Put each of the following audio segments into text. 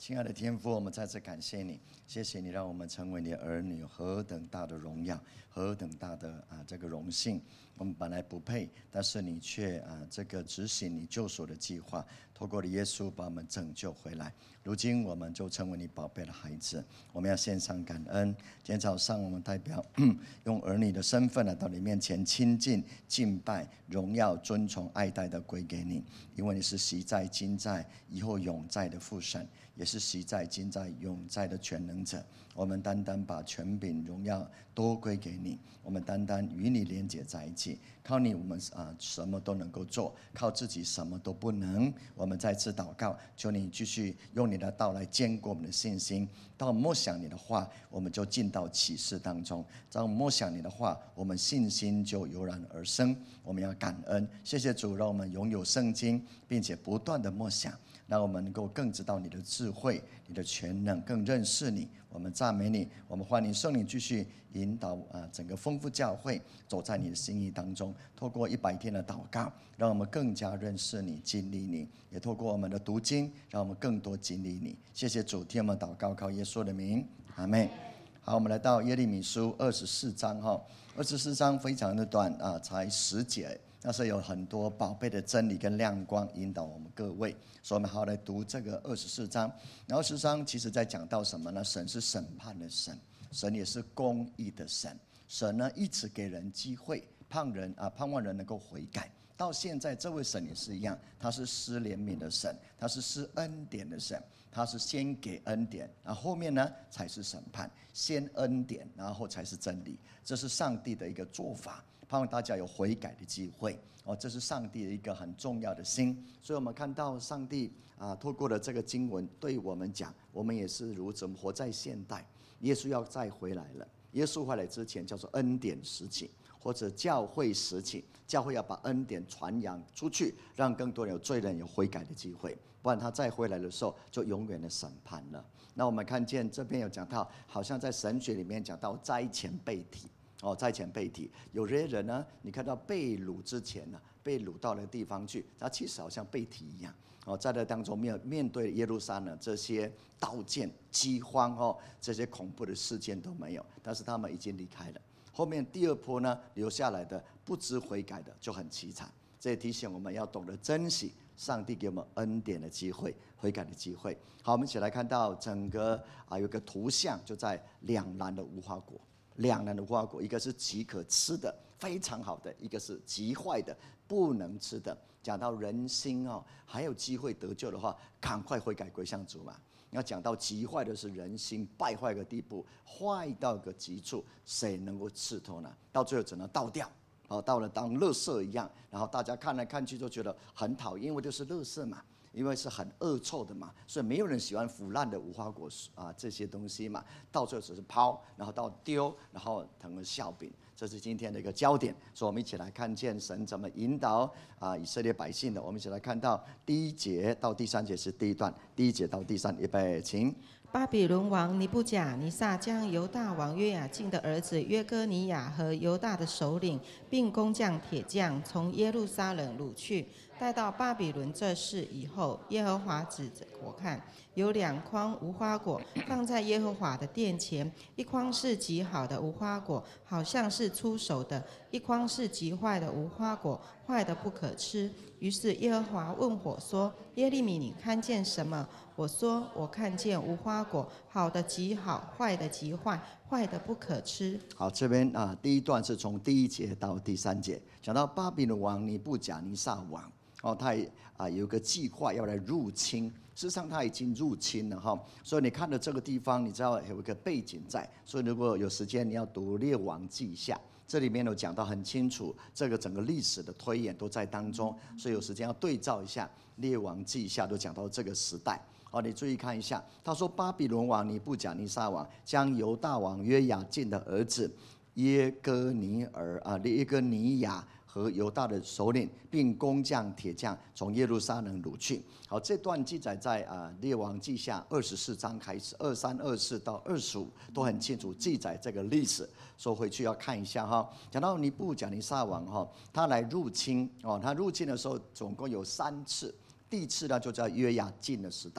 亲爱的天父，我们再次感谢你，谢谢你让我们成为你的儿女，何等大的荣耀，何等大的这个荣幸。我们本来不配，但是你却这个执行你救赎的计划，透过了耶稣把我们拯救回来。如今我们就成为你宝贝的孩子，我们要献上感恩。今天早上我们代表用儿女的身份来到你面前亲近、敬拜、荣耀、尊崇、爱戴的归给你，因为你是昔在、今在、以后永在的父神，也是昔在、今在、永在的全能者。我们单单把权柄、荣耀都归给你，我们单单与你连结在一起。靠你，我们什么都能够做；靠自己，什么都不能。我们再次祷告，求你继续用你的道来坚固我们的信心。当我们默想你的话，我们就进到启示当中；当我们默想你的话，我们信心就油然而生。我们要感恩，谢谢主，让我们拥有圣经，并且不断的默想，让我们能够更知道你的智慧、你的全能，更认识你。我们赞美你，我们欢迎圣灵继续引导整个丰富教会走在你的心意当中。透过100天的祷告，让我们更加认识你、经历你；也透过我们的读经，让我们更多经历你。谢谢主，听我们祷告，靠耶稣的名，阿们。好，我们来到耶利米书24章24章非常的短才10节。但是有很多宝贝的真理跟亮光引导我们各位，所以我们好来读这个24章。然后24章其实在讲到什么呢？神是审判的神，神也是公义的神。神呢一直给人机会，盼望人能够悔改。到现在这位神也是一样，他是施怜悯的神，他是施恩典的神，他是先给恩典，然后后面呢才是审判，先恩典然后才是真理。这是上帝的一个做法，盼望大家有悔改的机会这是上帝的一个很重要的心。所以我们看到上帝透过了这个经文对我们讲，我们也是如此，我们活在现代，耶稣要再回来了。耶稣回来之前叫做恩典时期，或者教会时期，教会要把恩典传扬出去，让更多人有罪人有悔改的机会，不然他再回来的时候就永远的审判了。那我们看见这边有讲到，好像在神学里面讲到灾前被提灾前被提，有些人呢，你看到被掳之前呢，被掳到了地方去，他其实好像被提一样在这当中面对耶路撒冷这些刀剑、饥荒这些恐怖的事件都没有，但是他们已经离开了。后面第二波呢，留下来的不知悔改的就很凄惨。这也提醒我们要懂得珍惜上帝给我们恩典的机会、悔改的机会。好，我们一起来看到整个有个图像，就在两篮的无花果。两篮的无花果，一个是极可吃的非常好的，一个是极坏的不能吃的。讲到人心还有机会得救的话，赶快悔改归向主嘛。要讲到极坏的是人心败坏的地步，坏到个极处，谁能够刺透呢？到最后只能倒掉到了当垃圾一样，然后大家看来看去都觉得很讨厌，因为就是垃圾嘛，因为是很恶臭的嘛，所以没有人喜欢腐烂的无花果这些东西嘛。到最后只是抛，然后到丢，然后成了笑柄。这是今天的一个焦点，所以我们一起来看见神怎么引导以色列百姓的。我们一起来看到第1节到第3节是第一段，第1节到第3，预备，请。 巴比伦王尼布甲尼撒将犹大王约雅敬的儿子约哥尼亚和犹大的首领，并工匠、铁匠从耶路撒冷掳去，带到巴比伦这事以后，耶和华指着我看，有2筐无花果放在耶和华的殿前，一筐是极好的无花果，好像是初熟的；一筐是极坏的无花果，坏的不可吃。于是耶和华问我说：耶利米，你看见什么？我说：我看见无花果，好的极好，坏的极坏，坏的不可吃。 好，这边第一段是从第1节到第3节，讲到巴比伦王尼布甲尼撒王他有一个计划要来入侵。事实上他已经入侵了所以你看到这个地方，你知道有一个背景在，所以如果有时间你要读列王记下，这里面有讲到很清楚，这个整个历史的推演都在当中，所以有时间要对照一下列王记下，都讲到这个时代。你注意看一下，他说巴比伦王尼布甲尼撒王将犹大王约雅敬的儿子耶哥尼亚和犹大的首领，并工匠、铁匠从耶路撒冷掳去。好，这段记载在列王记下24章开始，23、24到25都很清楚记载这个历史，所以回去要看一下讲到尼布甲尼撒王他来入侵他入侵的时候总共有3次，第一次呢就在约雅敬的时代。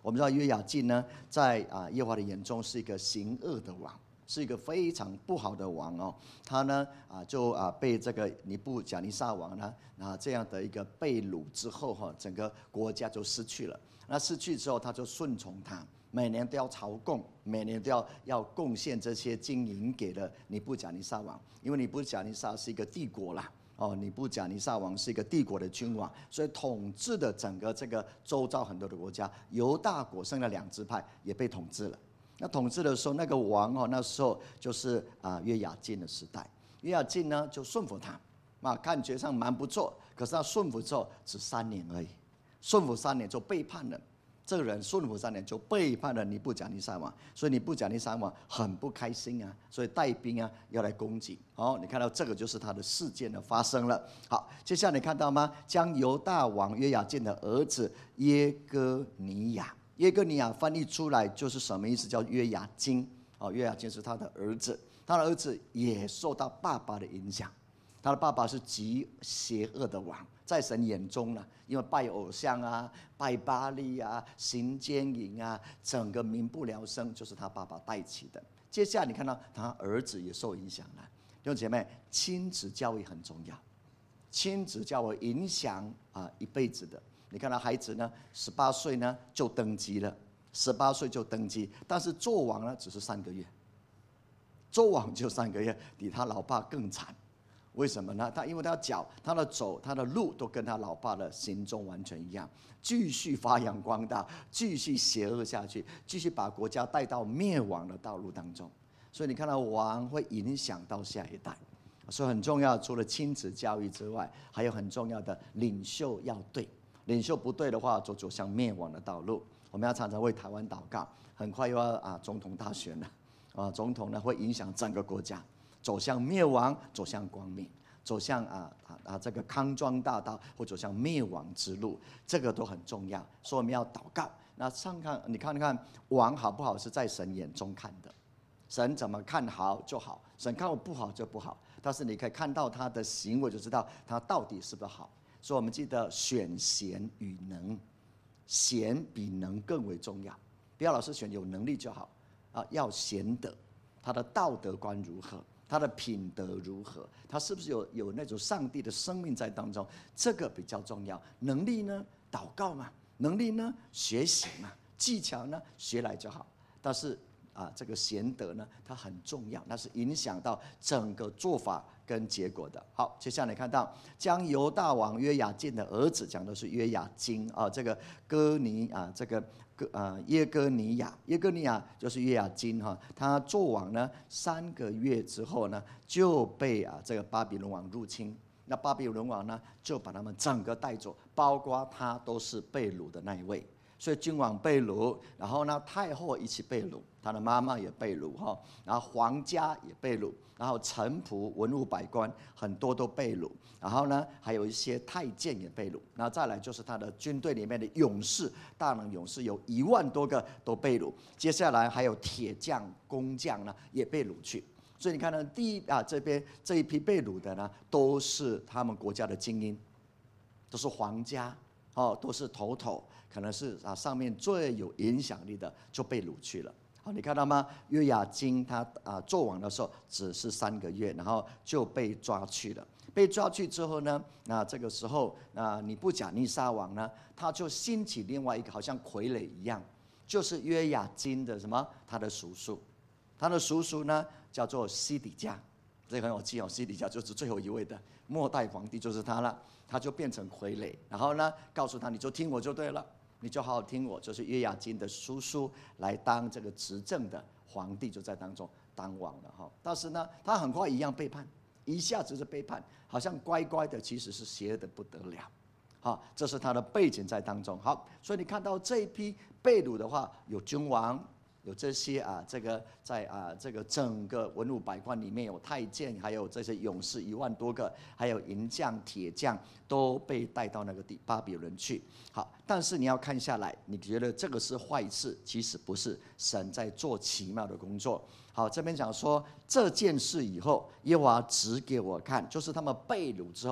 我们知道约雅敬呢，在耶和华的眼中是一个行恶的王，是一个非常不好的王哦。他呢就被这个尼布甲尼撒王呢这样的一个被掳之后整个国家就失去了。那失去之后，他就顺从他。每年都要朝贡，每年都要贡献这些金银给了尼布甲尼撒王，因为尼布甲尼撒是一个帝国啦，尼布甲尼撒王是一个帝国的君王，所以统治的整个这个周遭很多的国家，犹大国剩了2支派也被统治了。那统治的时候，那个王那时候就是约雅敬的时代。约雅敬呢就顺服他，感觉上蛮不错，可是他顺服之后只3年而已，顺服3年就背叛了。这个人顺服3年就背叛了尼布甲尼撒王，所以尼布甲尼撒王很不开心所以带兵要来攻击。你看到这个就是他的事件的发生了。好，接下来你看到吗？将犹大王约雅敬的儿子耶哥尼亚，耶哥尼亚翻译出来就是什么意思？叫约雅斤。约雅斤是他的儿子，他的儿子也受到爸爸的影响。他的爸爸是极邪恶的王，在神眼中呢，因为拜偶像拜巴力行奸淫整个民不聊生，就是他爸爸带起的。接下来你看到他儿子也受影响了。弟兄姐妹，亲子教育很重要，亲子教育影响一辈子的。你看到孩子呢，18岁呢就登基了，18岁就登基，但是做王呢只是3个月，做王就3个月，比他老爸更惨。为什么呢？因为他脚、他的走、他的路都跟他老爸的行踪完全一样，继续发扬光大，继续邪恶下去，继续把国家带到灭亡的道路当中。所以你看到王会影响到下一代，所以很重要。除了亲子教育之外，还有很重要的领袖要对，领袖不对的话，就走向灭亡的道路。我们要常常为台湾祷告，很快又要总统大选了，总统呢会影响整个国家。走向灭亡，走向光明，走向这个康庄大道，或走向灭亡之路，这个都很重要。所以我们要祷告。那你看看王好不好是在神眼中看的，神怎么看好就好，神看我不好就不好。但是你可以看到他的行为，就知道他到底是不是好。所以我们记得选贤与能，贤比能更为重要。不要老是选有能力就好要贤德，他的道德观如何？他的品德如何？他是不是有那种上帝的生命在当中？这个比较重要。能力呢，祷告嘛；能力呢，学习嘛；技巧呢，学来就好。但是这个贤德呢，它很重要，那是影响到整个做法跟结果的。好，接下来看到将犹大王约雅敬的儿子，讲的是约雅斤这个哥尼这个。耶哥尼亚，耶哥尼亚就是约雅斤他做王呢3个月之后呢，就被这个巴比伦王入侵。那巴比伦王呢，就把他们整个带走，包括他都是被掳的那一位。所以君王被掳，然后呢太后一起被掳，他的妈妈也被掳然后皇家也被掳，然后臣仆、文武百官很多都被掳，然后呢还有一些太监也被掳，然后再来就是他的军队里面的勇士，大能勇士有1万多个都被掳，接下来还有铁匠、工匠呢也被掳去。所以你看呢，这边这一批被掳的呢，都是他们国家的精英，都是皇家都是头。可能是上面最有影响力的就被掳去了。好，你看到吗？约雅斤他做王的时候只是3个月，然后就被抓去了。被抓去之后呢，那这个时候尼布甲尼撒王呢，他就兴起另外一个好像傀儡一样，就是约雅斤的他的叔叔，他的叔叔呢叫做西底家，这个很有记西底家就是最后一位的末代皇帝，就是他了。他就变成傀儡，然后呢告诉他，你就听我就对了。你就好好听我，就是约雅斤的叔叔来当这个执政的皇帝，就在当中当王了但是呢，他很快一样背叛，一下子是背叛，好像乖乖的，其实是邪恶的不得了。这是他的背景在当中。好，所以你看到这一批被掳的话，有君王，有这些这个在这个整个文武百官里面有太监，还有这些勇士1万多个，还有银匠、铁匠都被带到那个巴比伦去。好，但是你要看下来，你觉得这个是坏事，其实不是，神在做奇妙的工作。好，这边讲说这件事以后，耶和华指给我看，就是他们被掳之后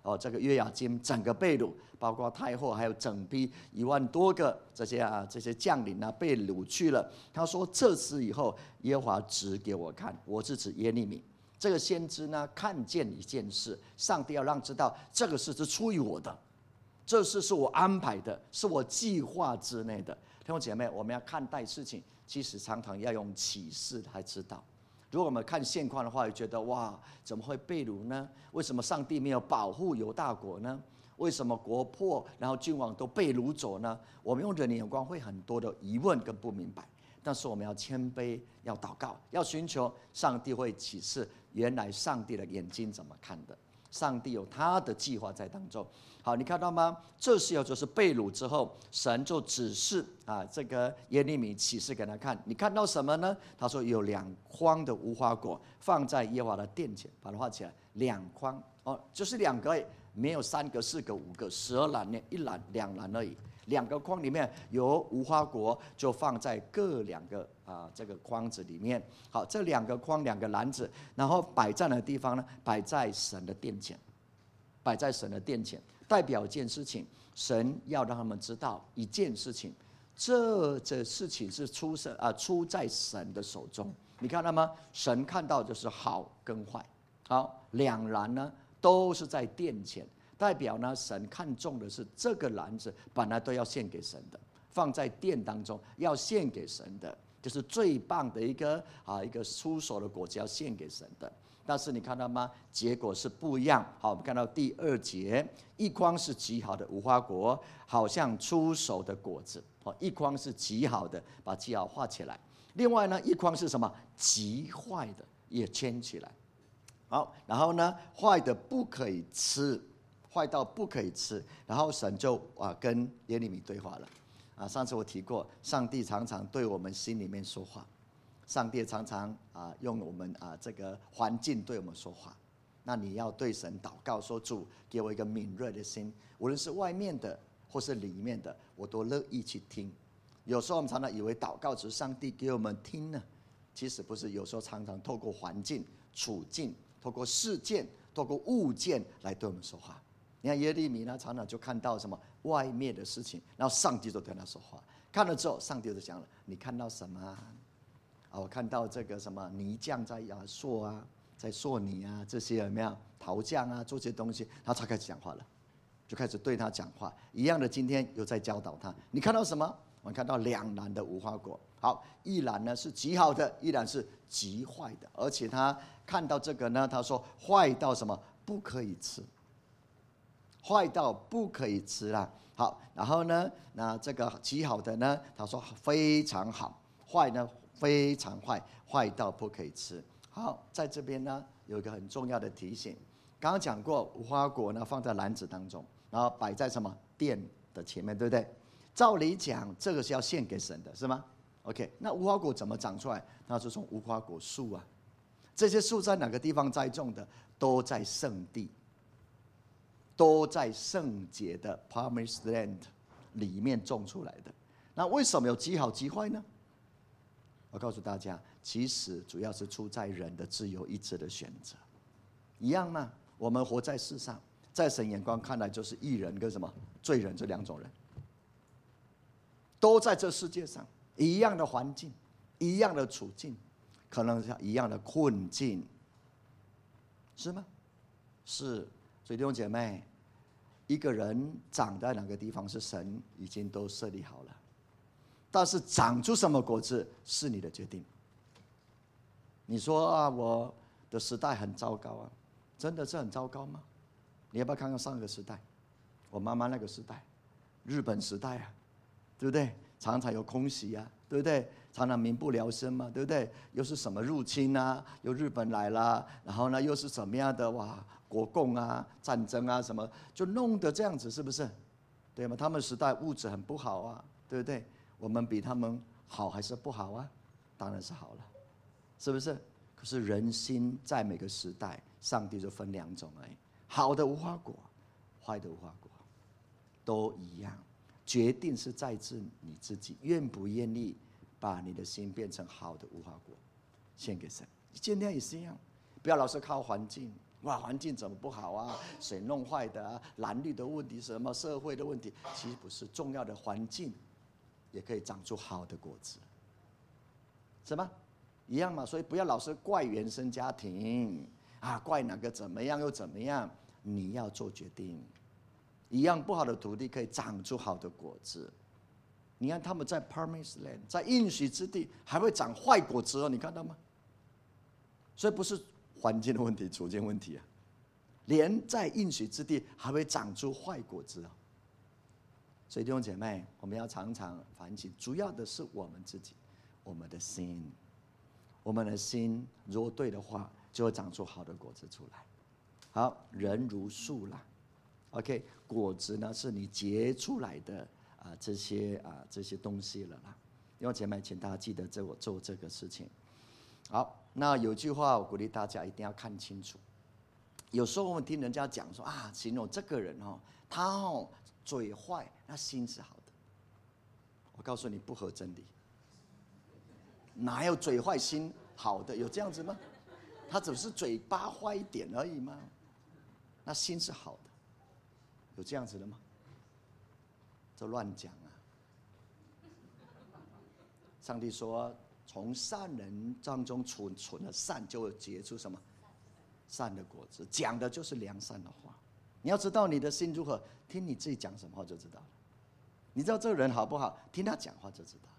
这个约雅斤整个被掳，包括太后还有整批1万多个这些将领被掳去了。他说这次以后，耶和华指给我看，我是指耶利米。这个先知呢，看见一件事，上帝要让知道这个事是出于我的，这事是我安排的，是我计划之内的。弟兄姐妹，我们要看待事情，其实常常要用启示来知道。如果我们看现况的话，会觉得哇，怎么会被掳呢？为什么上帝没有保护犹大国呢？为什么国破，然后君王都被掳走呢？我们用人的眼光会很多的疑问跟不明白。但是我们要谦卑，要祷告，要寻求上帝会启示，原来上帝的眼睛怎么看的？上帝有他的计划在当中。好，你看到吗？这时候就是被掳之后，神就指示这个耶利米启示给他看。你看到什么呢？他说有2筐的无花果放在耶和华的殿前，把它画起来，2筐就是2个，没有3个、4个、5个，12篮呢，1篮2篮而已。2个筐里面有无花果，就放在各2个这个筐子里面。好，这2个筐2个篮子，然后摆在哪个地方呢？摆在神的殿前，摆在神的殿前，代表一件事情，神要让他们知道一件事情，这事情是出在神的手中。你看到吗？神看到就是好跟坏。好，2篮呢都是在殿前。代表呢，神看重的是这个篮子本来都要献给神的，放在殿当中要献给神的，就是最棒的一个出手的果子要献给神的。但是你看到吗？结果是不一样。好，我们看到第2节，1筐是极好的无花果，好像出熟的果子。1筐是极好的，把极好画起来。另外呢，1筐是什么？极坏的，也圈起来。好，然后呢，坏的不可以吃。坏到不可以吃，然后神就跟耶利米对话了。上次我提过，上帝常常对我们心里面说话，上帝常常用我们这个环境对我们说话。那你要对神祷告说，主给我一个敏锐的心，无论是外面的或是里面的，我都乐意去听。有时候我们常常以为祷告只是上帝给我们听呢，其实不是。有时候常常透过环境、处境，透过事件、透过物件来对我们说话。你看耶利米呢，常常就看到什么外面的事情，然后上帝就对他说话。看了之后，上帝就讲了：“你看到什么我看到这个什么泥匠在塑在塑泥这些有没有陶匠做这些东西？”他才开始讲话了，就开始对他讲话。一样的，今天又在教导他：“你看到什么？”我们看到2篮的无花果。好，1篮呢是极好的，1篮是极坏的。而且他看到这个呢，他说坏到什么不可以吃。坏到不可以吃啦。好，然后呢，那这个极好的呢，他说非常好；坏呢非常坏，坏到不可以吃。好，在这边呢有一个很重要的提醒，刚刚讲过，无花果呢放在篮子当中，然后摆在什么殿的前面，对不对？照理讲，这个是要献给神的，是吗 ？OK， 那无花果怎么长出来？那是从无花果树这些树在哪个地方栽种的？都在圣地。都在圣洁的 Promised Land 里面种出来的。那为什么有极好极坏呢？我告诉大家，其实主要是出在人的自由意志的选择。一样嘛，我们活在世上，在神眼光看来就是义人跟什么罪人这2种人，都在这世界上，一样的环境，一样的处境，可能一样的困境，是吗？是。所以弟兄姐妹，一个人长在哪个地方是神已经都设立好了，但是长出什么果子是你的决定。你说我的时代很糟糕真的是很糟糕吗？你要不要看看上个时代，我妈妈那个时代，日本时代对不对？常常有空袭对不对？常常民不聊生嘛，对不对？又是什么入侵又日本来了，然后呢又是什么样的国共战争什么，就弄得这样子，是不是？对吗？他们时代物质很不好对不对？我们比他们好还是不好当然是好了，是不是？可是人心在每个时代，上帝就分2种而已，好的无花果，坏的无花果，都一样。决定是在自你自己，愿不愿意把你的心变成好的无花果，献给神。今天也是一样，不要老是靠环境。 哇，环境怎么不好啊？水弄坏的啊，蓝绿的问题，什么社会的问题，其实不是重要的，环境也可以长出好的果子，是吗？一样嘛。所以不要老是怪原生家庭啊，怪哪个怎么样又怎么样，你要做决定。一样不好的土地可以长出好的果子。你看他们在 Promised Land， 在应许之地还会长坏果子哦，你看到吗？所以不是环境的问题、处境问题啊，连在应许之地还会长出坏果子哦。所以弟兄姐妹，我们要常常反省，主要的是我们自己，我们的心，我们的心如果对的话，就会长出好的果子出来。好，人如树啦 ，OK， 果子呢是你结出来的这些东西了啦。弟兄姐妹，请大家记得做这个事情。好，那有句话我鼓励大家一定要看清楚。有时候我们听人家讲说啊，形容这个人哦，他哦嘴坏，那心是好的。我告诉你，不合真理。哪有嘴坏心好的？有这样子吗？他只是嘴巴坏一点而已吗？那心是好的，有这样子的吗？这乱讲啊！上帝说，从善人当中存了善，就会结出什么善的果子。讲的就是良善的话。你要知道你的心如何，听你自己讲什么话就知道了。你知道这个人好不好，听他讲话就知道了。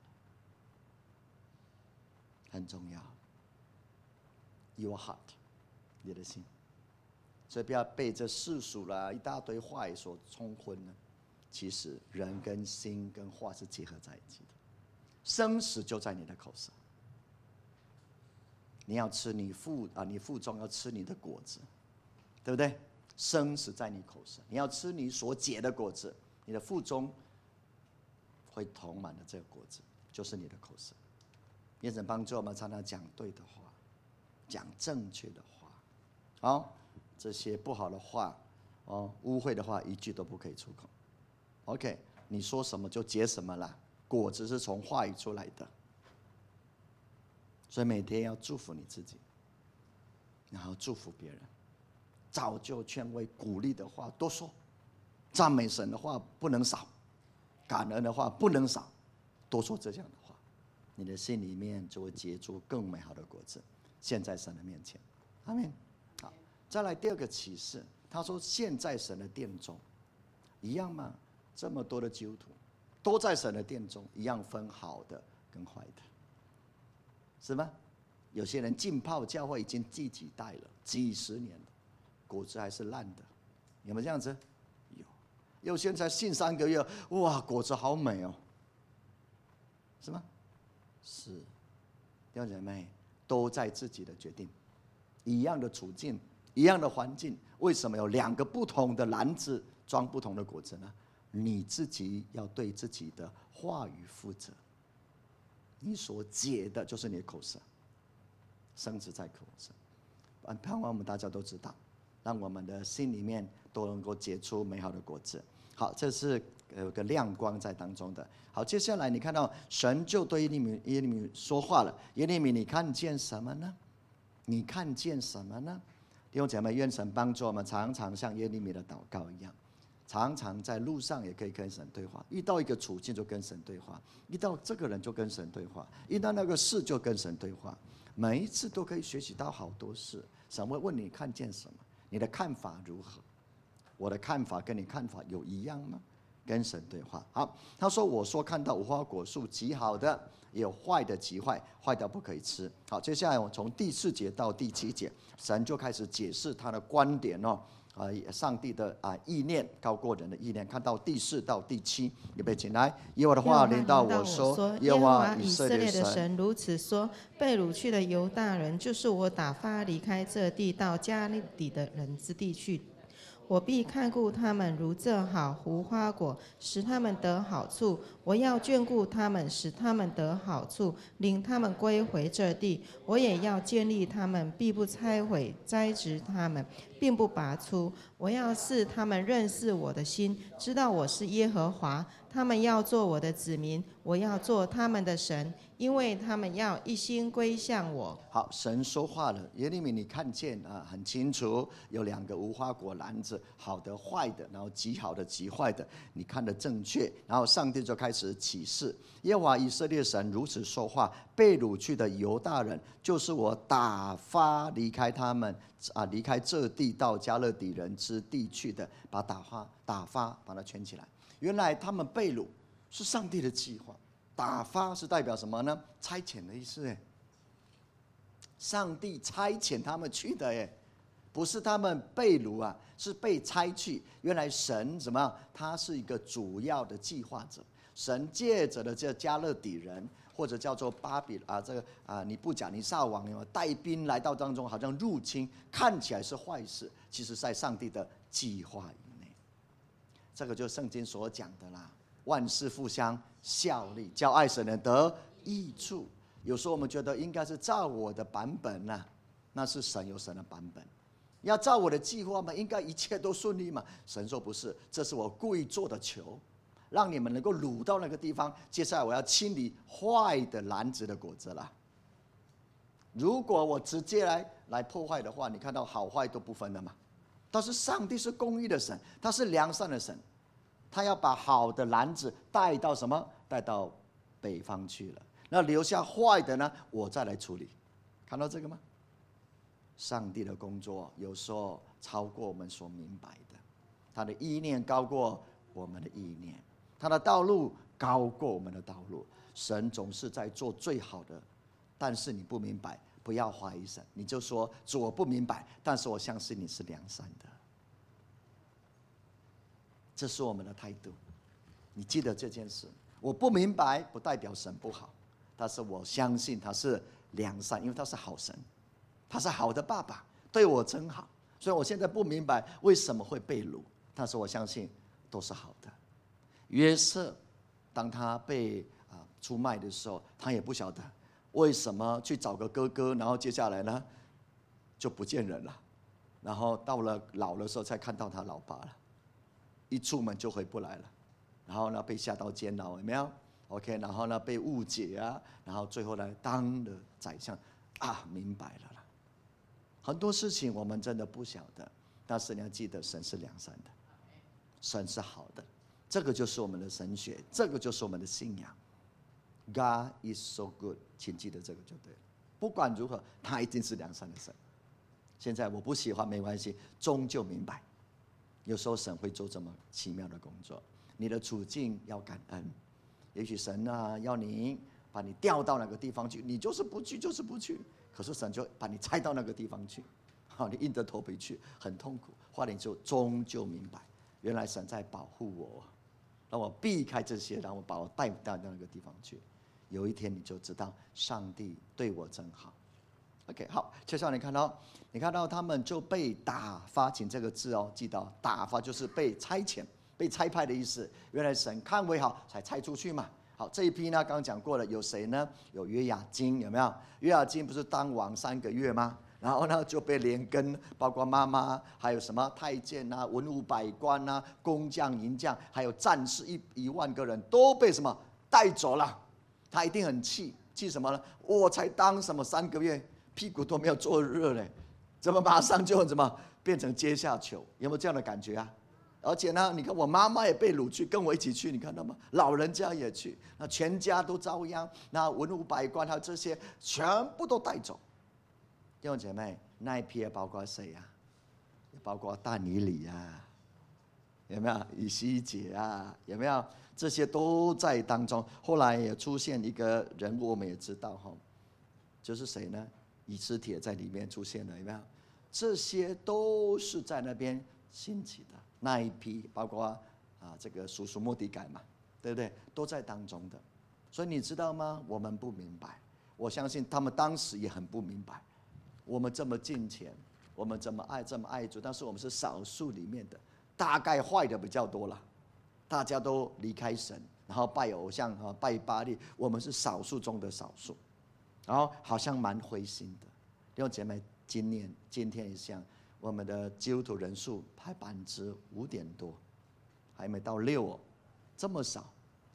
很重要 ，Your heart， 你的心。所以不要被这世俗啦一大堆话所冲昏了。其实人跟心跟话是结合在一起的，生死就在你的口舌。你要吃你腹中要吃你的果子，对不对？生死在你口舌，你要吃你所结的果子，你的腹中会同满的这个果子，就是你的口舌。愿神帮助我们常常讲对的话，讲正确的话。好，这些不好的话，污秽的话，一句都不可以出口。OK， 你说什么就结什么啦，果子是从话语出来的。所以每天要祝福你自己，然后祝福别人，造就、劝慰、鼓励的话多说，赞美神的话不能少，感恩的话不能少，多说这样的话，你的心里面就会结出更美好的果子。现在神的面前，阿们。好，再来第二个启示，他说现在神的殿中，一样吗？这么多的基督徒都在神的殿中，一样分好的跟坏的，是吗？有些人浸泡教会已经第几代了，几十年了，果子还是烂的，有没有这样子？有。有些人才信3个月，哇，果子好美哦，是吗？是。弟兄姐妹，都在自己的决定，一样的处境，一样的环境，为什么有2个不同的篮子装不同的果子呢？你自己要对自己的话语负责，你所结的就是你的口舌，生子在口舌。盼望我们大家都知道，让我们的心里面都能够结出美好的果子。好，这是有个亮光在当中的。好，接下来你看到神就对耶利米说话了。耶利米，你看见什么呢？你看见什么呢？弟兄姐妹，愿神帮助我们，常常像耶利米的祷告一样。常常在路上也可以跟神对话，遇到一个处境就跟神对话，遇到这个人就跟神对话，遇到那个事就跟神对话，每一次都可以学习到好多事。神会问你看见什么，你的看法如何？我的看法跟你看法有一样吗？跟神对话。好，他说我说看到无花果树极好的，也有坏的极坏，坏到不可以吃。好，接下来我从第4节到第7节，神就开始解释他的观点哦。上帝的意念高过人的意念。看到第4到第7，预备起来。耶和华的话临到我说：耶和华以色列的神如此说：被掳去的犹大人，就是我打发离开这地到加利底的人之地去。我必看顾他们如这好无花果，使他们得好处。我要眷顾他们，使他们得好处，领他们归回这地。我也要建立他们，必不拆毁，栽植他们，并不拔出。我要使他们认识我的心，知道我是耶和华。 他们要做我的子民，我要做他们的神，因为他们要一心归向我。 好，神说话了，耶利米你看见很清楚，有2个无花果篮子，好的坏的，然后极好的极坏的，你看得正确，然后上帝就开始启示，耶和华以色列神如此说话，被掳去的犹大人，就是我打发离开他们离开这地到迦勒底人之地去的，把打发把它圈起来。原来他们被掳是上帝的计划，打发是代表什么呢？差遣的意思。上帝差遣他们去的，不是他们被掳是被差去。原来神怎么样？他是一个主要的计划者。神借着的这迦勒底人，或者叫做尼布甲尼撒王带兵来到当中，好像入侵，看起来是坏事，其实在上帝的计划以内。这个就是圣经所讲的啦，万事互相效力，叫爱神的得益处。有时候我们觉得应该是照我的版本那是神有神的版本。要照我的计划嘛，应该一切都顺利嘛。神说不是，这是我故意做的球，让你们能够掳到那个地方。接下来我要清理坏的篮子的果子了。如果我直接来破坏的话，你看到好坏都不分了嘛。但是上帝是公义的神，他是良善的神，他要把好的篮子带到什么？带到北方去了。那留下坏的呢？我再来处理。看到这个吗？上帝的工作有时候超过我们所明白的，他的意念高过我们的意念，他的道路高过我们的道路。神总是在做最好的，但是你不明白，不要怀疑神，你就说主我不明白，但是我相信你是良善的。这是我们的态度，你记得这件事。我不明白不代表神不好，但是我相信他是良善，因为他是好神，他是好的爸爸，对我真好。所以我现在不明白为什么会被掳，但是我相信都是好的。约瑟当他被出卖的时候，他也不晓得为什么去找个哥哥，然后接下来呢就不见人了，然后到了老的时候才看到他老爸了，一出门就回不来了，然后呢被下到监牢，有没有 ？OK， 然后呢被误解然后最后呢当了宰相明白了啦。很多事情我们真的不晓得，但是你要记得神是良善的，神是好的，这个就是我们的神学，这个就是我们的信仰。God is so good， 请记得这个就对了。不管如何，他一定是良善的神。现在我不喜欢没关系，终究明白。有时候神会做这么奇妙的工作，你的处境要感恩。也许神要你把你调到那个地方去，你就是不去，就是不去。可是神就把你拆到那个地方去，你硬着头皮去，很痛苦。后来你就终究明白，原来神在保护我，让我避开这些，然后把我带到那个地方去。有一天你就知道，上帝对我真好。OK， 好，接下来你看到他们就被打发，请这个字记到，打发就是被差遣、被差派的意思。原来神看为好才差出去嘛。好，这一批呢，刚刚讲过了，有谁呢？有约雅斤，有没有？约雅斤不是当王3个月吗？然后呢就被连根，包括妈妈，还有什么太监文武百官工匠银匠，还有战士1万个人都被什么带走了。他一定很气什么呢？我才当什么3个月，屁股都没有坐热嘞，怎么马上就怎么变成阶下囚？有没有这样的感觉啊？而且呢，你看我妈妈也被掳去，跟我一起去，你看到吗？老人家也去，那全家都遭殃，那文武百官还有这些全部都带走。弟兄姐妹，那一批也包括谁呀？也包括但以理有没有？以西结有没有？这些都在当中。后来也出现一个人物，我们也知道就是谁呢？以斯帖在里面出现了，有没有？这些都是在那边兴起的那一批，包括这个叔叔末底改嘛，对不对？都在当中的。所以你知道吗？我们不明白，我相信他们当时也很不明白。我们这么敬虔，我们这么爱主，但是我们是少数里面的，大概坏的比较多了。大家都离开神，然后拜偶像拜巴力，我们是少数中的少数，然后好像蛮灰心的。弟兄姐妹，今天一项，我们的基督徒人数才5%多，还没到6这么少，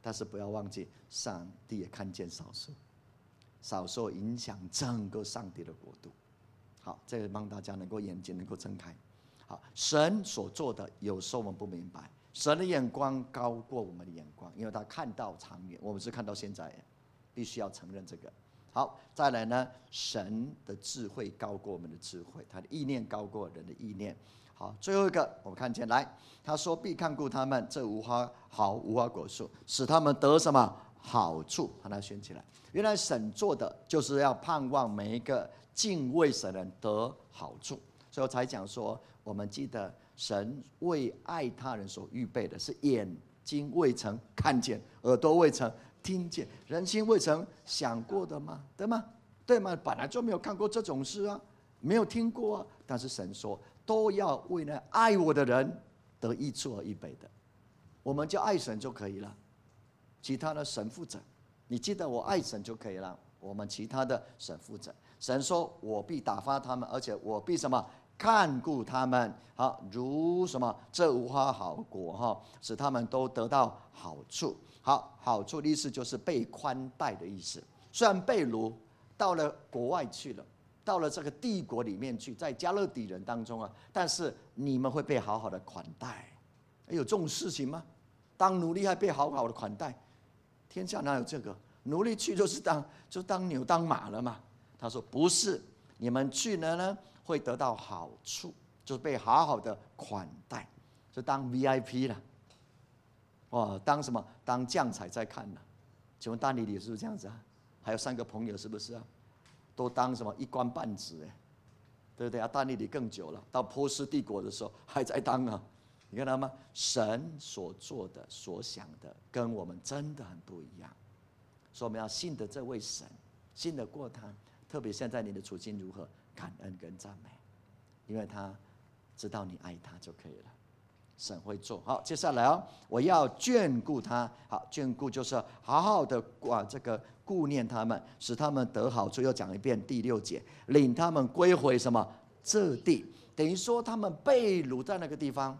但是不要忘记，上帝也看见少数，少数影响整个上帝的国度。好，这个帮大家能够眼睛能够睁开。好，神所做的有时候我们不明白，神的眼光高过我们的眼光，因为他看到长远，我们是看到现在，必须要承认这个。好，再来呢，神的智慧高过我们的智慧，他的意念高过人的意念。好，最后一个我们看见来，他说必看顾他们这无花果树，使他们得什么好处，把它选起来。原来神做的就是要盼望每一个敬畏神的人得好处，所以我才讲说，我们记得神为爱他人所预备的是眼睛未曾看见，耳朵未曾听见，人心未曾想过的吗？对吗？对吗？本来就没有看过这种事啊，没有听过啊。但是神说，都要为那爱我的人得益处而预备的。我们就爱神就可以了，其他的神负责。你记得我爱神就可以了，我们其他的神负责。神说，我必打发他们，而且我必什么看顾他们。好，如什么这无花果使他们都得到好处。好，好处的意思就是被宽待的意思。虽然被掳到了国外去了，到了这个帝国里面去，在加勒底人当中啊，但是你们会被好好的款待。有这种事情吗？当奴隶还被好好的款待？天下哪有这个？奴隶去就是当牛当马了嘛。他说不是，你们去呢会得到好处，就是被好好的款待，就当 VIP 了。哇，当什么？当将才在看呢？请问大尼里是不是这样子啊？还有3个朋友是不是啊？都当什么一官半职对不对啊？大尼里更久了，到波斯帝国的时候还在当啊。你看到吗？神所做的、所想的，跟我们真的很不一样。所以我们要信得这位神，信得过他。特别现在你的处境如何，感恩跟赞美，因为他知道你爱他就可以了。神会做。好，接下来我要眷顾他。好，眷顾就是好好的顾念他们，使他们得好处。又讲一遍第6节，领他们归回什么这地，等于说他们被掳在那个地方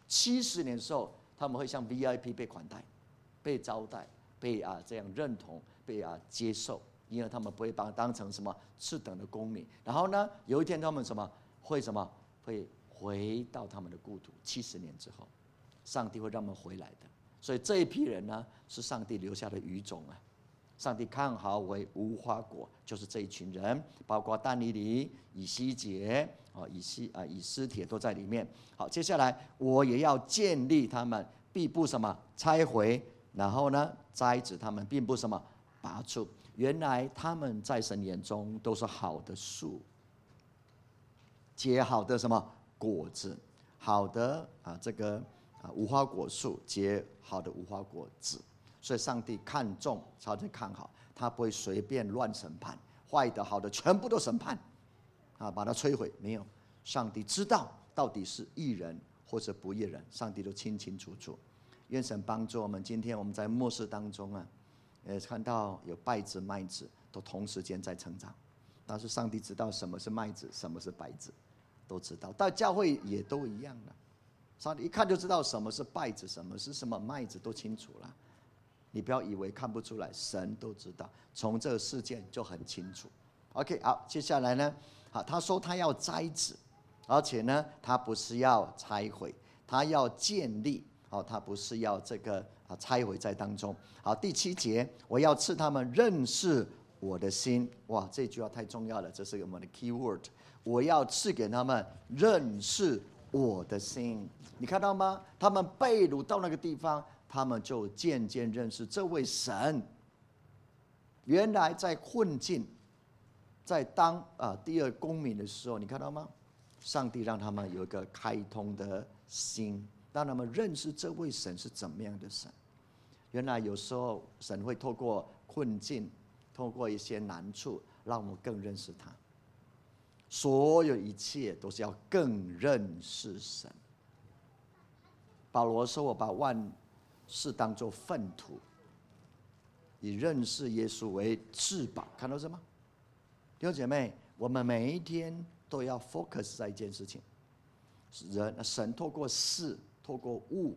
70年的时候，他们会像 VIP 被款待、被招待、被这样认同、被接受，因为他们不会把它当成什么次等的公民。然后呢，有一天他们会回到他们的故土。70年之后，上帝会让他们回来的。所以这一批人呢，是上帝留下的余种啊。上帝看好为无花果，就是这一群人，包括但尼里、以西结、以斯帖都在里面。好，接下来我也要建立他们，必不什么拆毁，然后呢栽植他们，并不什么拔出。原来他们在神眼中都是好的树，结好的什么果子，好的无花果树结好的无花果子。所以上帝看重，上帝看好，他不会随便乱审判，坏的好的全部都审判，把它摧毁。没有，上帝知道到底是义人或者不义人，上帝都清清楚楚。愿神帮助我们。今天我们在末世当中看到有稗子、麦子都同时间在成长，但是上帝知道什么是麦子，什么是稗子，都知道。但教会也都一样的，上帝一看就知道什么是稗子，什么是什么麦子，都清楚了。你不要以为看不出来，神都知道，从这个事件就很清楚。OK， 好，接下来呢，好，他说他要栽植，而且呢，他不是要拆毁，他要建立，他不是要拆毁在当中。好，第7节，我要赐他们认识我的心。哇，这句话太重要了，这是我们的 key word。我要赐给他们认识我的心。你看到吗？他们被掳到那个地方，他们就渐渐认识这位神。原来在困境，在当第2公民的时候，你看到吗？上帝让他们有一个开通的心，让他们认识这位神是怎么样的神。原来有时候神会透过困境，透过一些难处，让我们更认识他。所有一切都是要更认识神。保罗说：“我把万事当作粪土，以认识耶稣为至宝。”看到什么？弟兄姐妹，我们每一天都要 focus 在一件事情。神透过事，透过物，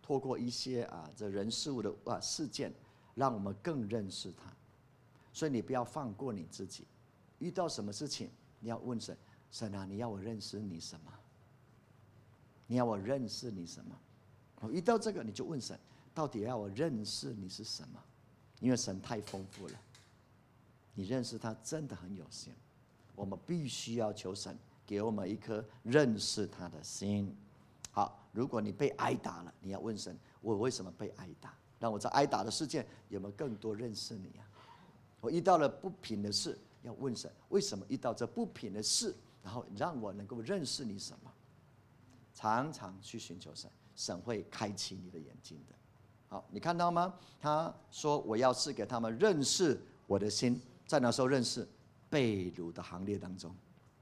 透过一些这人事物的事件，让我们更认识他。所以你不要放过你自己，遇到什么事情你要问神，神啊，你要我认识你什么？你要我认识你什么？遇到这个你就问神，到底要我认识你是什么？因为神太丰富了，你认识他真的很有限，我们必须要求神给我们一颗认识他的心。好，如果你被挨打了，你要问神，我为什么被挨打？让我在挨打的事件有没有更多认识你啊？我遇到了不平的事，要问神，为什么遇到这不平的事？然后让我能够认识你什么？常常去寻求神，神会开启你的眼睛的。好，你看到吗？他说我要赐给他们认识我的心，在哪时候认识？被掳的行列当中。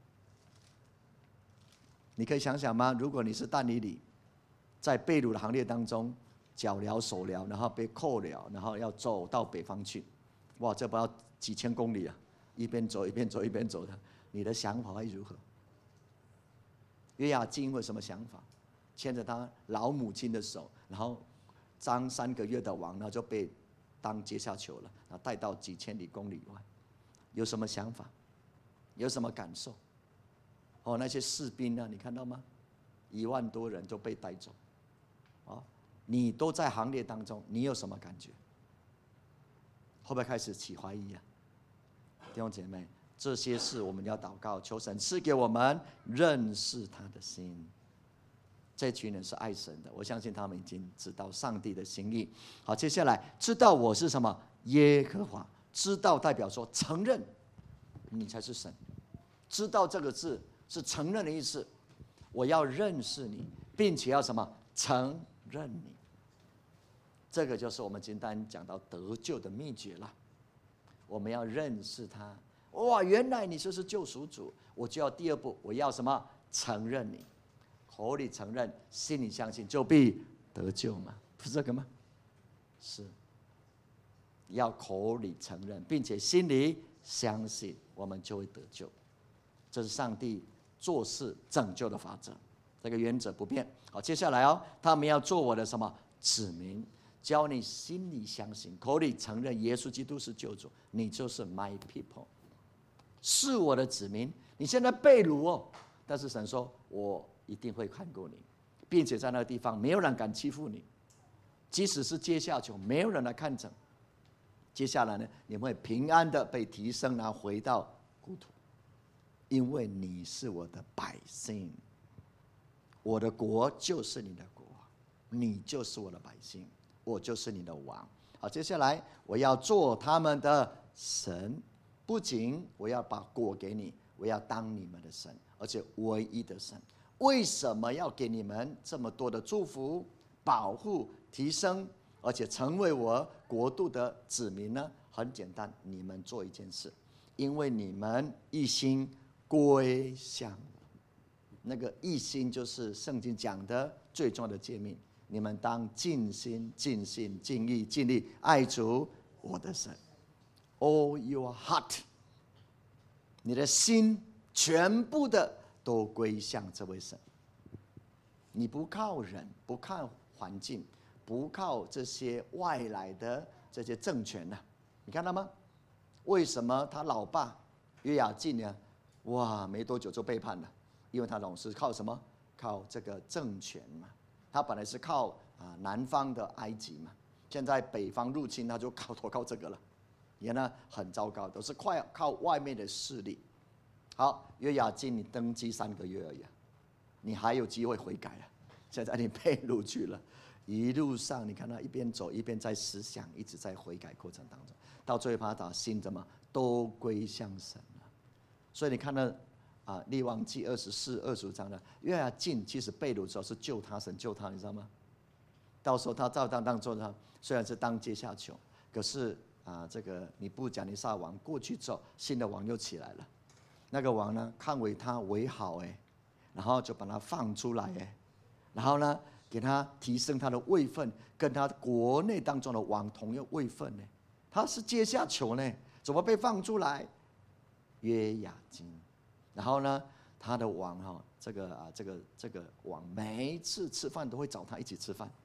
你可以想想吗？如果你是但以理，在被掳的行列当中，脚镣手镣，然后被扣了，然后要走到北方去，哇，这不要几千公里啊！一边走一边走一边走的，你的想法会如何？约雅斤会什么想法？牵着他老母亲的手，然后当3个月的王，然后就被当阶下囚了，然后带到几千里公里外，有什么想法？有什么感受？那些士兵呢？你看到吗？1万多人就被带走，你都在行列当中，你有什么感觉？会不会开始起怀疑啊？弟兄姐妹，这些事我们要祷告，求神赐给我们认识他的心。这群人是爱神的，我相信他们已经知道上帝的心意。好，接下来知道我是什么？耶和华。知道代表说承认你才是神。知道这个字是承认的意思，我要认识你，并且要什么？承认你。这个就是我们今天讲到得救的秘诀了。我们要认识他，哇，原来你就是救赎主，我就要第2步，我要什么？承认你，口里承认，心里相信，就必得救嘛，不是这个吗？是，要口里承认，并且心里相信，我们就会得救。这是上帝做事拯救的法则，这个原则不变。好，接下来他们要做我的什么？子民。教你心里相信，口里承认耶稣基督是救主，你就是 my people， 是我的子民。你现在被掳但是神说我一定会看过你，并且在那个地方没有人敢欺负你，即使是阶下囚，没有人来看诊。接下来呢，你们会平安的被提升，然后回到故土，因为你是我的百姓，我的国就是你的国，你就是我的百姓，我就是你的王。好，接下来我要做他们的神，不仅我要把国给你，我要当你们的神，而且唯一的神。为什么要给你们这么多的祝福、保护、提升，而且成为我国度的子民呢？很简单，你们做一件事，因为你们一心归向我。那个一心就是圣经讲的最重要的诫命。你们当尽心、尽性、尽意、尽力爱主我的神。All your heart， 你的心全部的都归向这位神。你不靠人，不靠环境，不靠这些外来的这些政权啊，你看到吗？为什么他老爸约雅敬呢？哇，没多久就背叛了，因为他总是靠什么？靠这个政权嘛。他本来是靠南方的埃及嘛，现在北方入侵，他就靠这个了，也呢很糟糕，都是靠外面的势力。好，约雅敬你登基3个月而已，你还有机会悔改了。现在你被掳去了，一路上你看他一边走一边在思想，一直在悔改过程当中，到最后他心怎么都归向神了。所以你看到列王记24、25章的约雅敬，其实被掳的时候是救他，神救他，你知道吗？到时候他照当做他，虽然是当阶下囚，可是这个尼布甲尼撒王过去之后，新的王又起来了。那个王呢，看为他为好然后就把他放出来然后呢，给他提升他的位分，跟他国内当中的王同样位分他是阶下囚怎么被放出来？约雅敬。然后呢，他的王这个王每一次吃饭都会找他一起吃饭，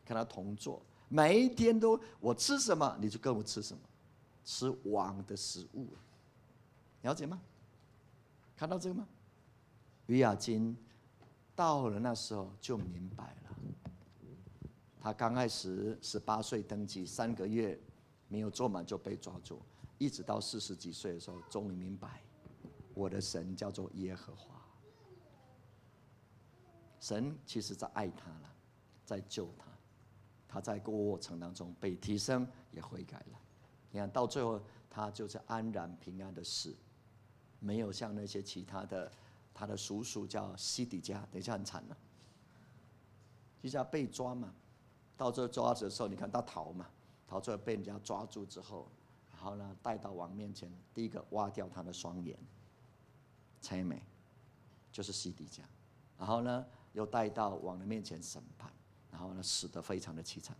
跟他同坐，每一天都我吃什么你就跟我吃什么，吃王的食物，了解吗？看到这个吗？约雅斤到了那时候就明白了。他刚开始18岁登基，3个月没有做满就被抓住，一直到40几岁的时候，终于明白，我的神叫做耶和华。神其实在爱他了，在救他，他在过程当中被提升，也悔改了。你看到最后，他就是安然平安的死，没有像那些其他的，他的叔叔叫西底家，等一下很惨了。西底家被抓嘛，到最后抓的时候，你看他逃嘛，逃最后被人家抓住之后，然后呢带到王面前，第一个挖掉他的双眼，猜没？就是西底家，然后呢又带到王的面前审判，然后呢死得非常的凄惨。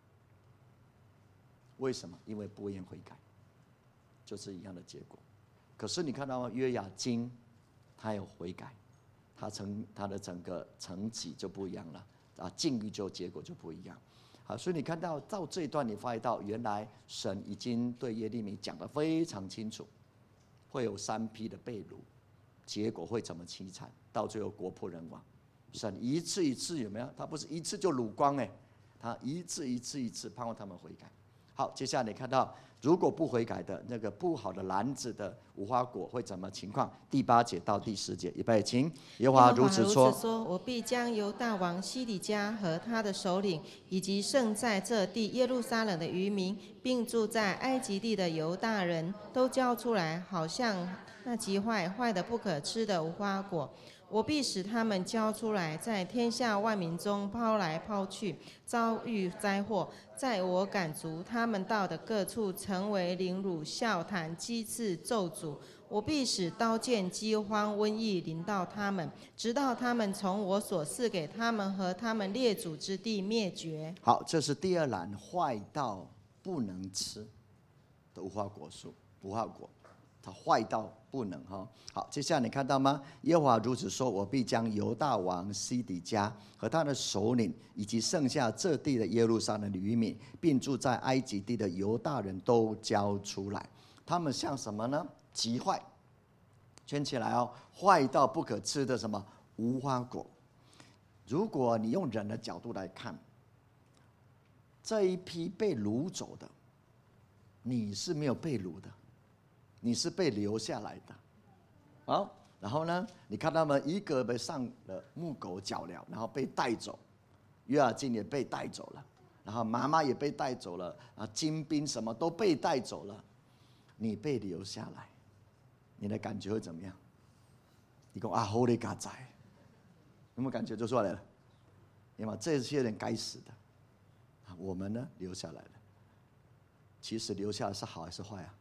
为什么？因为不愿悔改，就是一样的结果。可是你看到约雅斤，他有悔改，他的整个层级就不一样了啊，境遇就结果就不一样。好，所以你看到这一段，你发现到原来神已经对耶利米讲得非常清楚，会有3批的被掳，结果会怎么凄惨，到最后国破人亡。神一次一次有没有？他不是一次就掳光他一次一次盼望他们悔改。好，接下来你看到，如果不悔改的那个不好的篮子的无花果会怎么情况？第8节到第10节，预备，请。耶和华如此说： 我必将犹大王西底家和他的首领，以及剩在这地耶路撒冷的渔民，并住在埃及地的犹大人，都交出来，好像那极坏的不可吃的无花果。我必使他们交出来，在天下万民中抛来抛去，遭遇灾祸。在我赶逐他们到的各处，成为凌辱、笑谈、讥刺、咒诅。我必使刀剑、饥荒、瘟疫临到他们，直到他们从我所赐给他们和他们列祖之地灭绝。 好，这是第2栏，坏到不能吃的无花果树，无花果。它坏到不能哈。好，接下来你看到吗？耶和华如此说：我必将犹大王西底家和他的首领，以及剩下这地的耶路撒冷的渔民，并住在埃及地的犹大人都交出来。他们像什么呢？极坏，圈起来哦，坏到不可吃的什么无花果。如果你用人的角度来看，这一批被掳走的，你是没有被掳的。你是被留下来的，好，然后呢，你看他们一个被上了木狗脚镣，然后被带走，约雅斤也被带走了，然后妈妈也被带走了，啊，精兵什么都被带走了，你被留下来，你的感觉会怎么样？你说啊，Holy God 在，有没有感觉就出来了？有没有？这些人该死的，我们呢留下来了。其实留下来是好还是坏啊？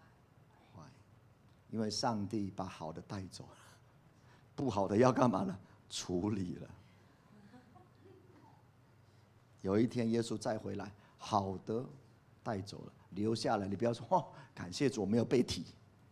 因为上帝把好的带走了，不好的要干嘛呢？处理了。有一天耶稣再回来，好的带走了，留下来。你不要说感谢主我没有被提，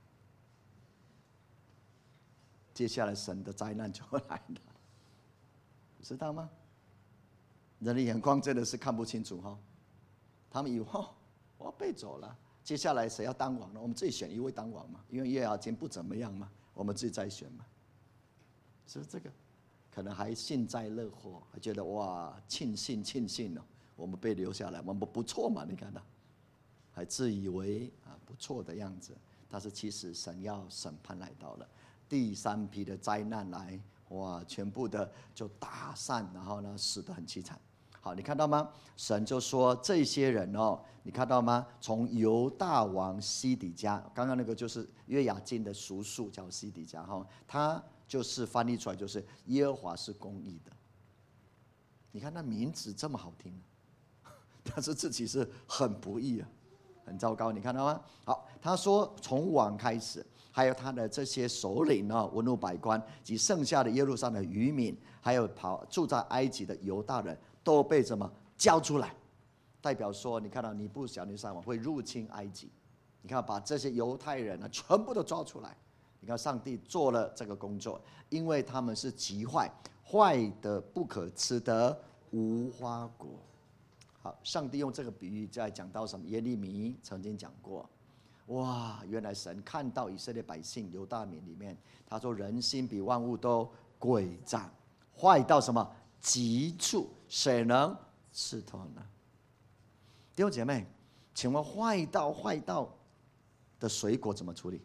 接下来神的灾难就会来了，知道吗？人的眼光真的是看不清楚他们以为我被走了。接下来谁要当王呢？我们自己选一位当王嘛，因为约雅斤不怎么样嘛，我们自己再选嘛。是不是这个？可能还幸灾乐祸，还觉得哇庆幸我们被留下来，我们不错嘛？你看到，还自以为不错的样子。但是其实神要审判来到了，第3批的灾难来，哇，全部的就打散，然后呢死得很凄惨。好，你看到吗？神就说这些人你看到吗？从犹大王西底家，刚刚那个就是约雅斤的叔叔叫西底家他就是翻译出来就是耶和华是公义的。你看那名字这么好听，但是自己是很不义很糟糕。你看到吗？好，他说从王开始，还有他的这些首领文武百官及剩下的耶路撒冷的渔民，还有住在埃及的犹大人，都被什么交出来？代表说，你看到尼布甲尼撒王会入侵埃及，你看把这些犹太人全部都抓出来。你看上帝做了这个工作，因为他们是极坏的不可吃的无花果。 好，上帝用这个比喻在讲到什么？耶利米曾经讲过，哇，原来神看到以色列百姓犹大民里面，他说人心比万物都诡诈，坏到什么极处，谁能刺透呢？弟兄姐妹，请问坏到的水果怎么处理？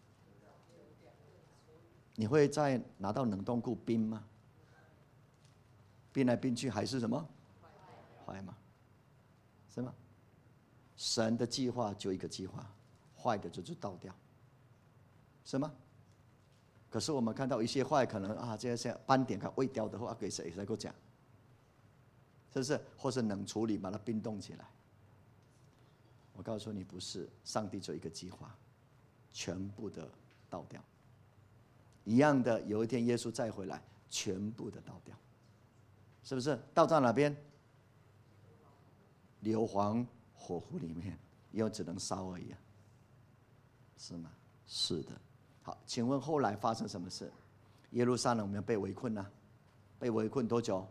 你会再拿到冷冻库冰吗？冰来冰去还是什么？坏吗？是吗？神的计划就一个计划，坏的就倒掉，是吗？可是我们看到一些坏，可能这些斑点未掉的话，给谁能够讲？是不是？或是冷处理，把它冰冻起来？我告诉你，不是，上帝只有一个计划，全部的倒掉。一样的，有一天耶稣再回来，全部的倒掉，是不是？倒在哪边？硫磺火湖里面，因为只能烧而已啊，是吗？是的。好，请问后来发生什么事？耶路撒冷我们被围困啊，被围困多久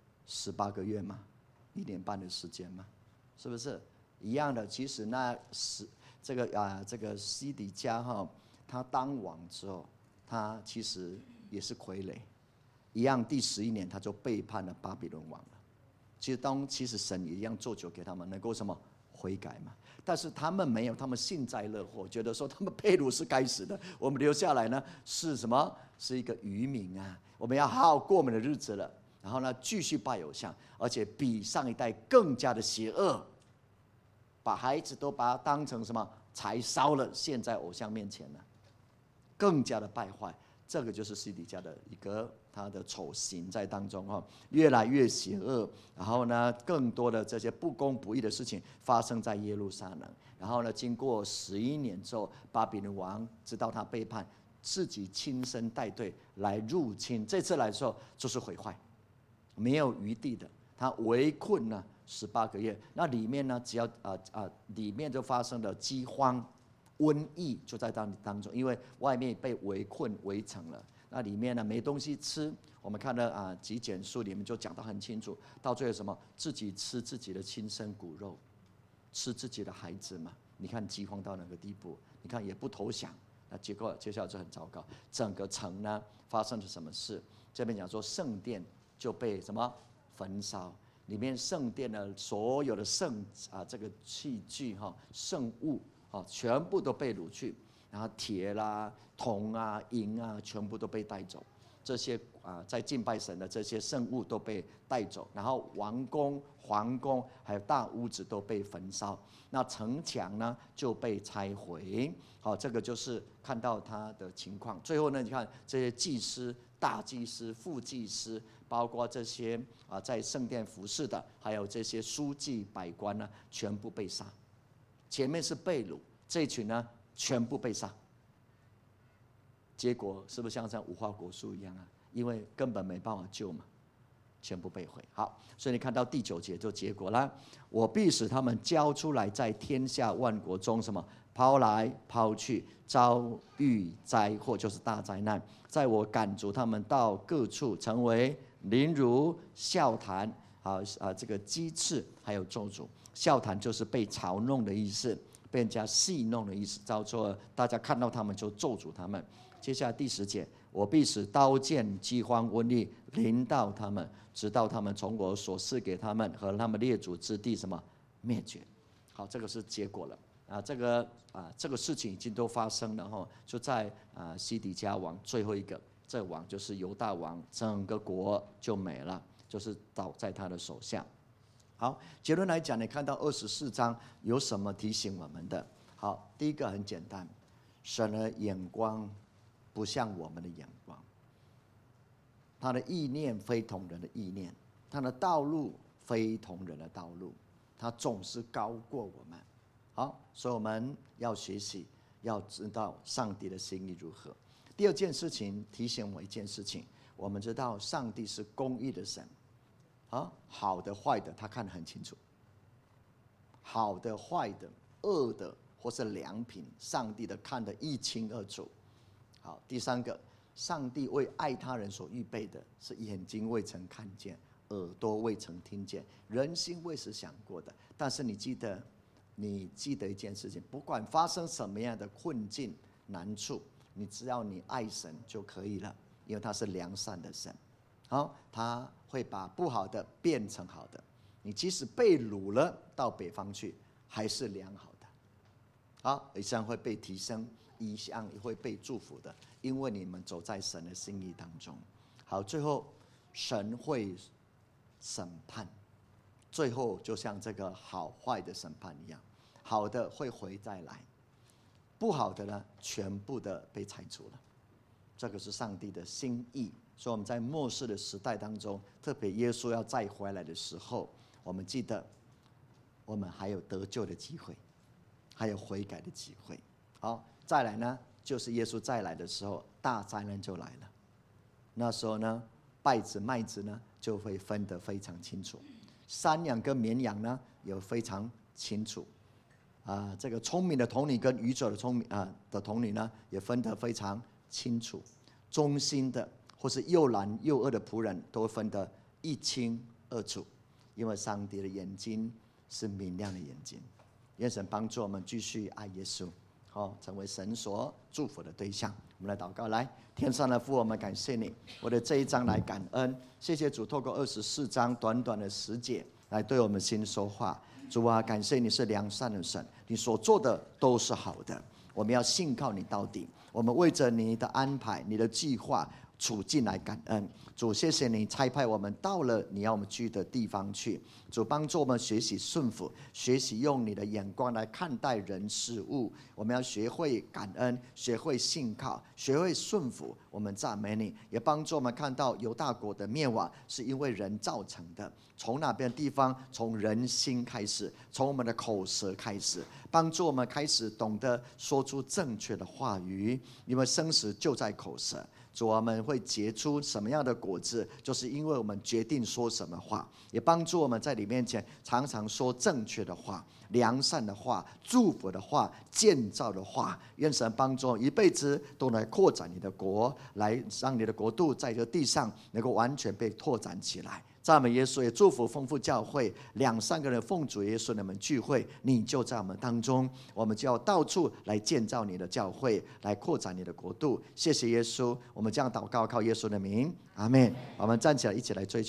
？18个月嘛，1年半的时间嘛，是不是？一样的，其实这个西底家他当王之后，他其实也是傀儡，一样第11年他就背叛了巴比伦王了。其实神也一样做酒给他们，能够什么悔改嘛？但是他们没有，他们幸灾乐祸，觉得说他们被掳是该死的，我们留下来呢是什么？是一个渔民啊，我们要好好过我们的日子了。然后呢，继续拜偶像，而且比上一代更加的邪恶，把孩子都把它当成什么柴烧了，献在偶像面前了，更加的败坏。这个就是西底家的一个他的丑行在当中越来越邪恶。然后呢，更多的这些不公不义的事情发生在耶路撒冷。然后呢，经过11年之后，巴比伦王知道他背叛，自己亲身带队来入侵。这次来的时候就是毁坏，没有余地的。他围困呢18个月，那里面呢，只要里面就发生了饥荒。瘟疫就在当中，因为外面被围困围城了，那里面呢没东西吃。我们看到极简书里面就讲得很清楚，到最后什么自己吃自己的亲生骨肉，吃自己的孩子嘛。你看饥荒到哪个地步？你看也不投降，那结果接下来就很糟糕。整个城呢发生了什么事？这边讲说圣殿就被什么焚烧，里面圣殿的所有的这个器具圣物。全部都被掳去，然后铁啦、铜啊、银啊，全部都被带走。这些在敬拜神的这些圣物都被带走，然后王宫、皇宫还有大屋子都被焚烧。那城墙呢就被拆毁。好，这个就是看到他的情况。最后呢，你看这些祭司、大祭司、副祭司，包括这些在圣殿服侍的，还有这些书记、百官呢，全部被杀。前面是被掳，这一群呢全部被杀，结果是不是像无花果树一样啊？因为根本没办法救嘛，全部被毁。好，所以你看到第9节就结果了，我必使他们交出来，在天下万国中什么抛来抛去，遭遇灾祸，就是大灾难。在我赶逐他们到各处，成为凌辱、笑谈这个讥刺，还有咒诅。笑谈就是被嘲弄的意思，被人家戏弄的意思，叫做大家看到他们就咒诅他们。接下来第10节，我必使刀剑、饥荒、瘟疫临到他们，直到他们从我所赐给他们和他们列祖之地什么灭绝。好，这个是结果了这个事情已经都发生了就在西底家王最后一个，这王就是犹大王，整个国就没了，就是倒在他的手下。好，结论来讲，你看到24章有什么提醒我们的？好，第一个很简单，神的眼光不像我们的眼光，他的意念非同人的意念，他的道路非同人的道路，他总是高过我们。好，所以我们要学习，要知道上帝的心意如何。第二件事情提醒我一件事情，我们知道上帝是公义的神。好的坏的他看得很清楚，好的坏的恶的或是良品，上帝的看得一清二楚。好，第三个，上帝为爱他人所预备的是眼睛未曾看见， 耳朵未曾听见，人心未曾想过的。但是你记得一件事情，不管发生什么样的困境难处，你只要你爱神就可以了，因为他是良善的神。好，他会把不好的变成好的。你即使被掳了到北方去，还是良好的。好，一项会被提升，一项也会被祝福的，因为你们走在神的心意当中。好，最后神会审判，最后就像这个好坏的审判一样，好的会回再来，不好的呢，全部的被拆除了。这个是上帝的心意。所以我们在末世的时代当中，特别耶稣要再回来的时候，我们记得我们还有得救的机会，还有悔改的机会。好，再来呢，就是耶稣再来的时候，大灾难就来了。那时候呢，稗子麦子呢就会分得非常清楚，山羊跟绵羊呢也非常清楚。这个聪明的童女跟愚拙的童女呢，也分得非常清楚。忠心的或是又懒又恶的仆人，都分得一清二楚。因为上帝的眼睛是明亮的眼睛。愿神帮助我们继续爱耶稣，成为神所祝福的对象。我们来祷告，来，天上的父，我们感谢你，我的这一章来感恩，谢谢主，透过24章短短的10节来对我们心说话。主啊，感谢你是良善的神，你所做的都是好的，我们要信靠你到底。我们为着你的安排、你的计划、处境来感恩。主，谢谢你差派我们到了你要我们去的地方去。主，帮助我们学习顺服，学习用你的眼光来看待人事物。我们要学会感恩，学会信靠，学会顺服。我们赞美你，也帮助我们看到犹大国的灭亡是因为人造成的。从哪边地方？从人心开始，从我们的口舌开始，帮助我们开始懂得说出正确的话语，因为生死就在口舌。主，我们会结出什么样的果子，就是因为我们决定说什么话，也帮助我们在你面前常常说正确的话、良善的话、祝福的话、建造的话。愿神帮助一辈子都来扩展你的国，来让你的国度在这地上能够完全被拓展起来。赞美耶稣，也祝福丰富教会2-3个人奉主耶稣的名聚会，你就在我们当中，我们就要到处来建造你的教会，来扩展你的国度。谢谢耶稣，我们这样祷告，靠耶稣的名，阿们。我们站起来，一起来追求。